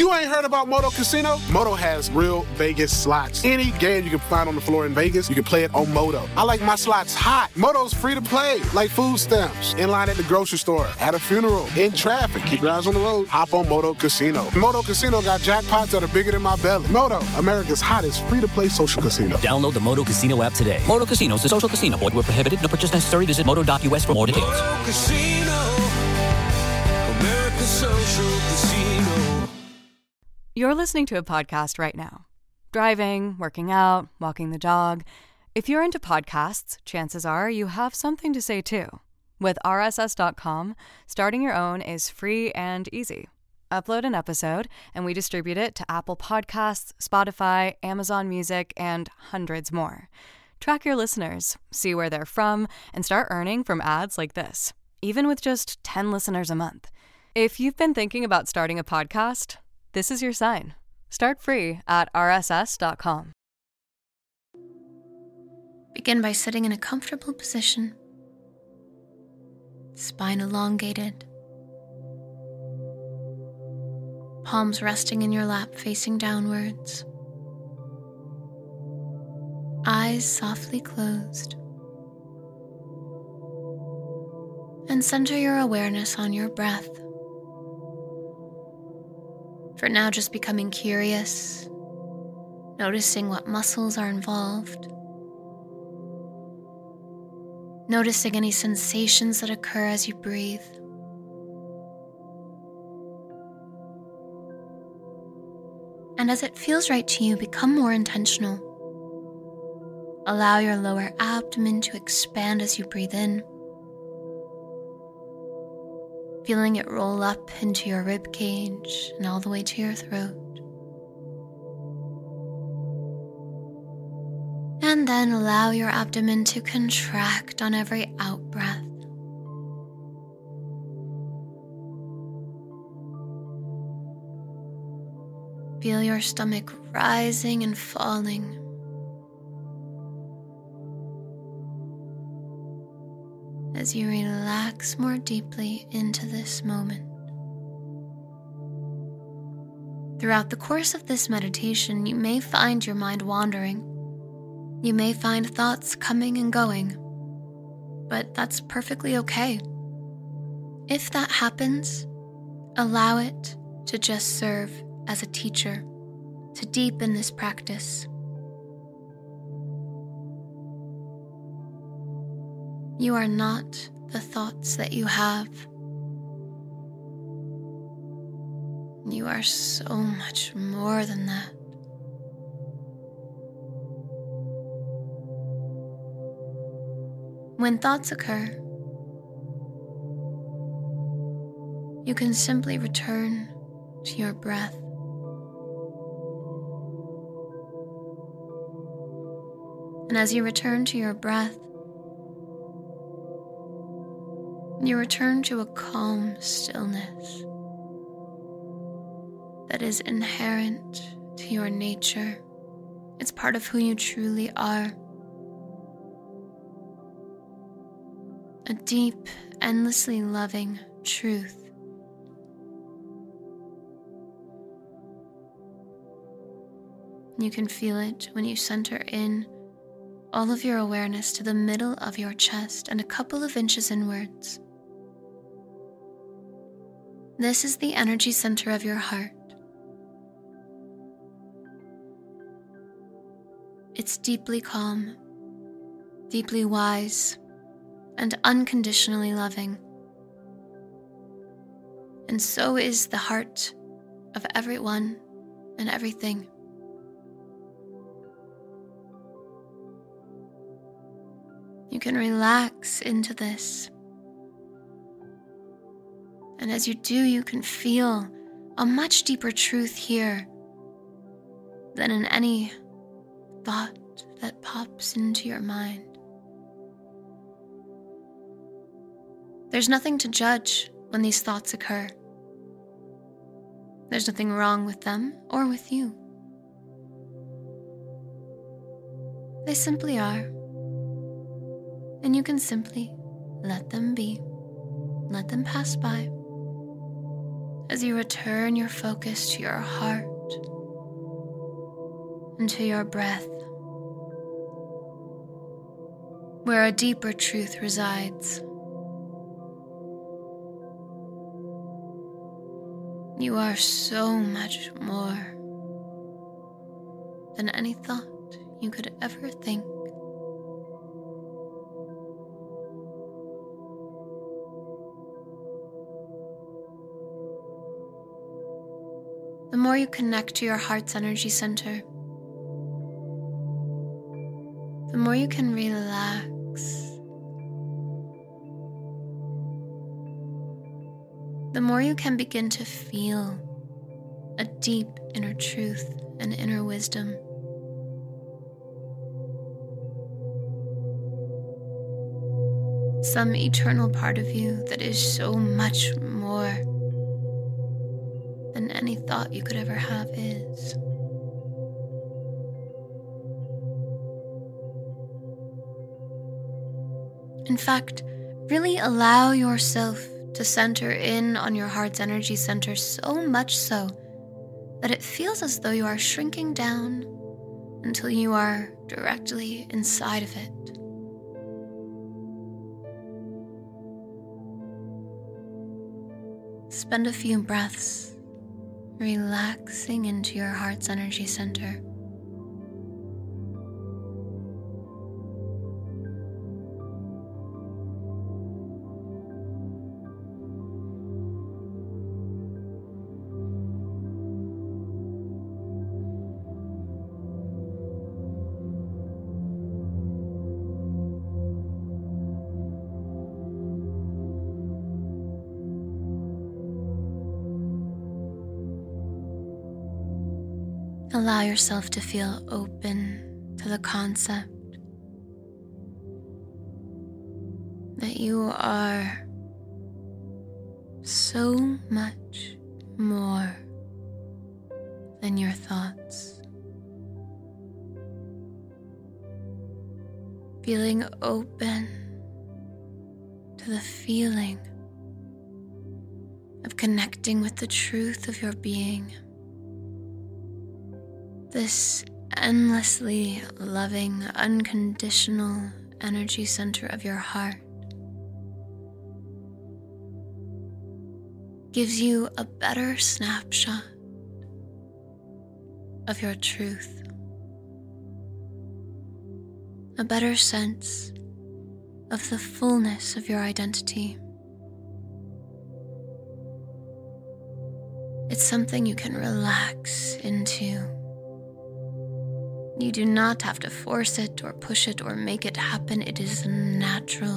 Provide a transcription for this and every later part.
You ain't heard about Moto Casino? Moto has real Vegas slots. Any game you can find on the floor in Vegas, you can play it on Moto. I like my slots hot. Moto's free to play, like food stamps. In line at the grocery store, at a funeral, in traffic. Keep your eyes on the road. Hop on Moto Casino. Moto Casino got jackpots that are bigger than my belly. Moto, America's hottest free-to-play social casino. Download the Moto Casino app today. Moto Casino is a social casino. Void where prohibited. No purchase necessary. Visit moto.us for more details. Moto Casino, America's social casino. You're listening to a podcast right now. Driving, working out, walking the dog. If you're into podcasts, chances are you have something to say too. With RSS.com, starting your own is free and easy. Upload an episode, and we distribute it to Apple Podcasts, Spotify, Amazon Music, and hundreds more. Track your listeners, see where they're from, and start earning from ads like this, even with just 10 listeners a month. If you've been thinking about starting a podcast, this is your sign. Start free at RSS.com. Begin by sitting in a comfortable position. Spine elongated. Palms resting in your lap facing downwards. Eyes softly closed. And center your awareness on your breath. For now, just becoming curious, noticing what muscles are involved, noticing any sensations that occur as you breathe. And as it feels right to you, become more intentional. Allow your lower abdomen to expand as you breathe in, feeling it roll up into your rib cage and all the way to your throat. And then allow your abdomen to contract on every out-breath. Feel your stomach rising and falling. As you relax more deeply into this moment. Throughout the course of this meditation, you may find your mind wandering. You may find thoughts coming and going, but that's perfectly okay. If that happens, allow it to just serve as a teacher to deepen this practice. You are not the thoughts that you have. You are so much more than that. When thoughts occur, you can simply return to your breath. And as you return to your breath, you return to a calm stillness that is inherent to your nature. It's part of who you truly are. A deep, endlessly loving truth. You can feel it when you center in all of your awareness to the middle of your chest and a couple of inches inwards. This is the energy center of your heart. It's deeply calm, deeply wise, and unconditionally loving. And so is the heart of everyone and everything. You can relax into this. And as you do, you can feel a much deeper truth here than in any thought that pops into your mind. There's nothing to judge when these thoughts occur. There's nothing wrong with them or with you. They simply are. And you can simply let them be, let them pass by, as you return your focus to your heart and to your breath, where a deeper truth resides. You are so much more than any thought you could ever think. The more you connect to your heart's energy center, the more you can relax. The more you can begin to feel a deep inner truth and inner wisdom. Some eternal part of you that is so much more than any thought you could ever have is. In fact, really allow yourself to center in on your heart's energy center, so much so that it feels as though you are shrinking down until you are directly inside of it. Spend a few breaths relaxing into your heart's energy center. Allow yourself to feel open to the concept that you are so much more than your thoughts. Feeling open to the feeling of connecting with the truth of your being. This endlessly loving, unconditional energy center of your heart gives you a better snapshot of your truth, a better sense of the fullness of your identity. It's something you can relax into. You do not have to force it or push it or make it happen. It is natural.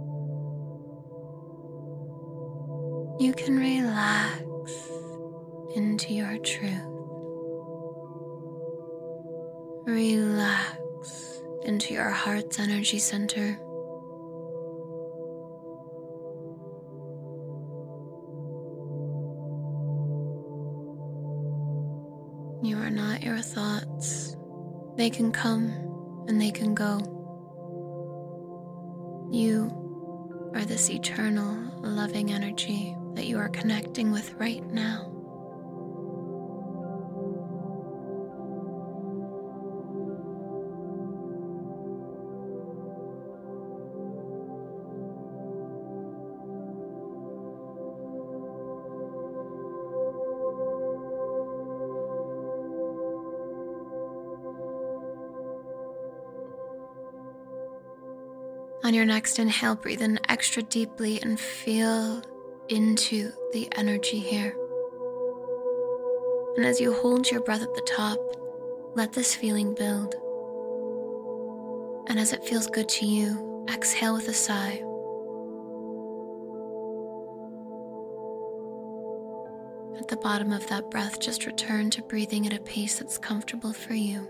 You can relax into your truth. Relax into your heart's energy center. You are not your thoughts. They can come and they can go. You are this eternal, loving energy that you are connecting with right now. On your next inhale, breathe in extra deeply and feel into the energy here. And as you hold your breath at the top, let this feeling build. And as it feels good to you, exhale with a sigh. At the bottom of that breath, just return to breathing at a pace that's comfortable for you.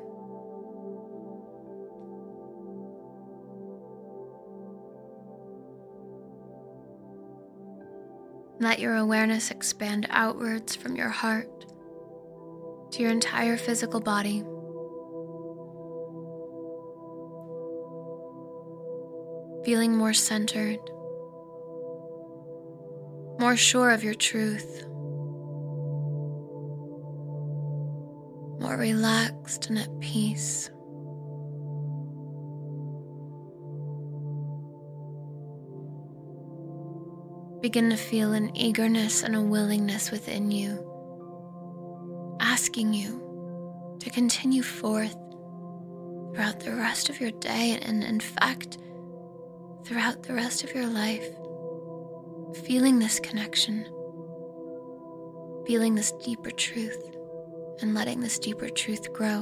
Let your awareness expand outwards from your heart to your entire physical body. Feeling more centered, more sure of your truth, more relaxed and at peace. Begin to feel an eagerness and a willingness within you, asking you to continue forth throughout the rest of your day and, in fact, throughout the rest of your life, feeling this connection, feeling this deeper truth, and letting this deeper truth grow.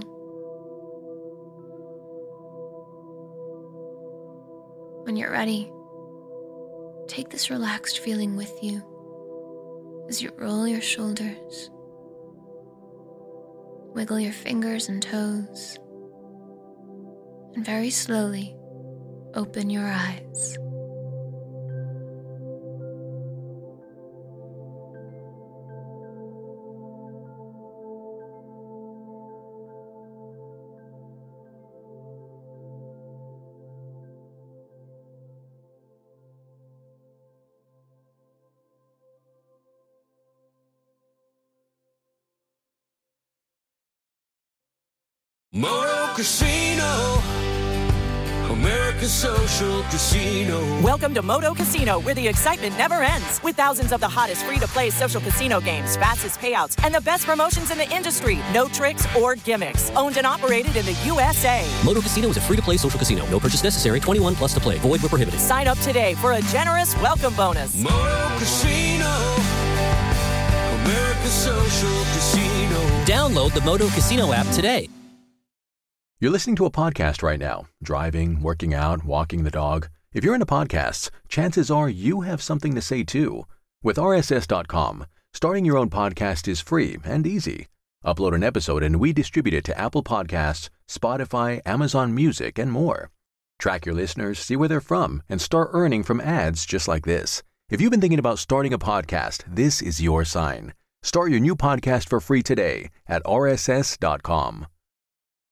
When you're ready, take this relaxed feeling with you as you roll your shoulders, wiggle your fingers and toes, and very slowly open your eyes. Moto Casino, America's social casino. Welcome to Moto Casino, where the excitement never ends. With thousands of the hottest free-to-play social casino games, fastest payouts, and the best promotions in the industry. No tricks or gimmicks. Owned and operated in the USA. Moto Casino is a free-to-play social casino. No purchase necessary. 21 plus to play. Void where prohibited. Sign up today for a generous welcome bonus. Moto Casino, America's social casino. Download the Moto Casino app today. You're listening to a podcast right now, driving, working out, walking the dog. If you're into podcasts, chances are you have something to say too. With RSS.com, starting your own podcast is free and easy. Upload an episode and we distribute it to Apple Podcasts, Spotify, Amazon Music, and more. Track your listeners, see where they're from, and start earning from ads just like this. If you've been thinking about starting a podcast, this is your sign. Start your new podcast for free today at RSS.com.